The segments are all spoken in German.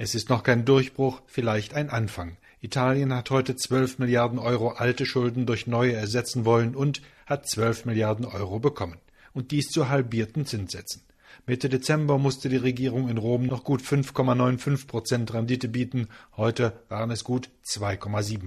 Es ist noch kein Durchbruch, vielleicht ein Anfang. Italien hat heute 12 Milliarden Euro alte Schulden durch neue ersetzen wollen und hat 12 Milliarden Euro bekommen. Und dies zu halbierten Zinssätzen. Mitte Dezember musste die Regierung in Rom noch gut 5,95% Rendite bieten, heute waren es gut 2,7%.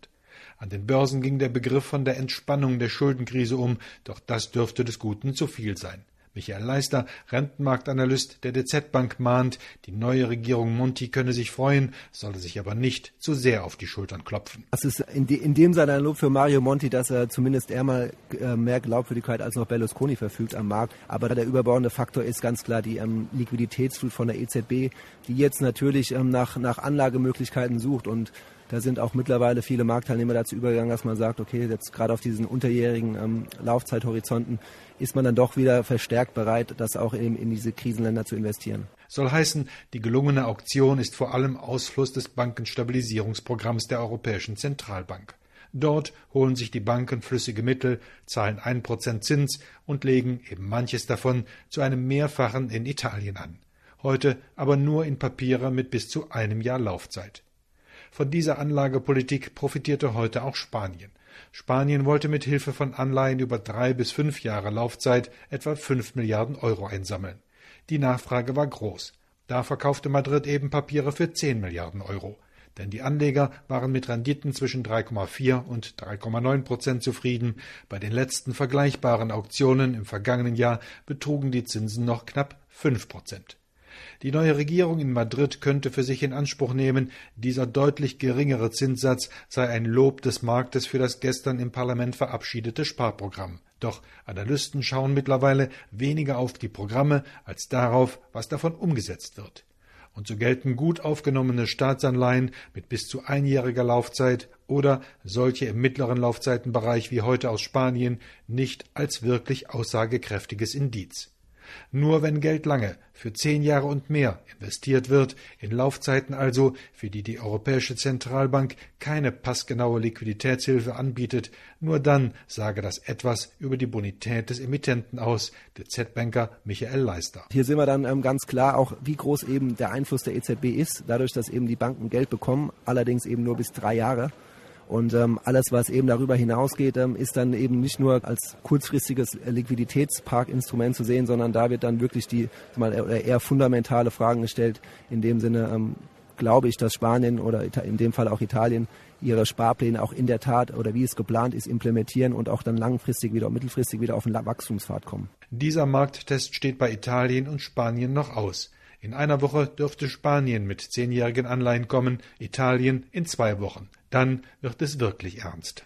An den Börsen ging der Begriff von der Entspannung der Schuldenkrise um, doch das dürfte des Guten zu viel sein. Michael Leister, Rentenmarktanalyst der DZ Bank, mahnt, die neue Regierung Monti könne sich freuen, solle sich aber nicht zu sehr auf die Schultern klopfen. Das ist in dem Sinne ein Lob für Mario Monti, dass er zumindest mal mehr Glaubwürdigkeit als noch Berlusconi verfügt am Markt. Aber der überbordende Faktor ist ganz klar die Liquiditätsflut von der EZB, die jetzt natürlich nach Anlagemöglichkeiten sucht. Und da sind auch mittlerweile viele Marktteilnehmer dazu übergegangen, dass man sagt, okay, jetzt gerade auf diesen unterjährigen Laufzeithorizonten ist man dann doch wieder verstärkt bereit, das auch in diese Krisenländer zu investieren. Soll heißen, die gelungene Auktion ist vor allem Ausfluss des Bankenstabilisierungsprogramms der Europäischen Zentralbank. Dort holen sich die Banken flüssige Mittel, zahlen 1% Zins und legen eben manches davon zu einem Mehrfachen in Italien an. Heute aber nur in Papiere mit bis zu einem Jahr Laufzeit. Von dieser Anlagepolitik profitierte heute auch Spanien. Spanien wollte mit Hilfe von Anleihen über 3 bis 5 Jahre Laufzeit etwa 5 Milliarden Euro einsammeln. Die Nachfrage war groß. Da verkaufte Madrid eben Papiere für 10 Milliarden Euro. Denn die Anleger waren mit Renditen zwischen 3,4 und 3,9% zufrieden. Bei den letzten vergleichbaren Auktionen im vergangenen Jahr betrugen die Zinsen noch knapp 5%. Die neue Regierung in Madrid könnte für sich in Anspruch nehmen, dieser deutlich geringere Zinssatz sei ein Lob des Marktes für das gestern im Parlament verabschiedete Sparprogramm. Doch Analysten schauen mittlerweile weniger auf die Programme als darauf, was davon umgesetzt wird. Und so gelten gut aufgenommene Staatsanleihen mit bis zu einjähriger Laufzeit oder solche im mittleren Laufzeitenbereich wie heute aus Spanien nicht als wirklich aussagekräftiges Indiz. Nur wenn Geld lange, für 10 Jahre und mehr, investiert wird, in Laufzeiten also, für die die Europäische Zentralbank keine passgenaue Liquiditätshilfe anbietet, nur dann sage das etwas über die Bonität des Emittenten aus, der DZ-Banker Michael Leister. Hier sehen wir dann ganz klar auch, wie groß eben der Einfluss der EZB ist, dadurch, dass eben die Banken Geld bekommen, allerdings eben nur bis 3 Jahre. Und alles, was eben darüber hinausgeht, ist dann eben nicht nur als kurzfristiges Liquiditätsparkinstrument zu sehen, sondern da wird dann wirklich eher fundamentale Fragen gestellt. In dem Sinne glaube ich, dass Spanien oder in dem Fall auch Italien ihre Sparpläne auch in der Tat oder wie es geplant ist implementieren und auch dann langfristig wieder, mittelfristig wieder auf einen Wachstumspfad kommen. Dieser Markttest steht bei Italien und Spanien noch aus. In einer Woche dürfte Spanien mit 10-jährigen Anleihen kommen, Italien in 2 Wochen. Dann wird es wirklich ernst.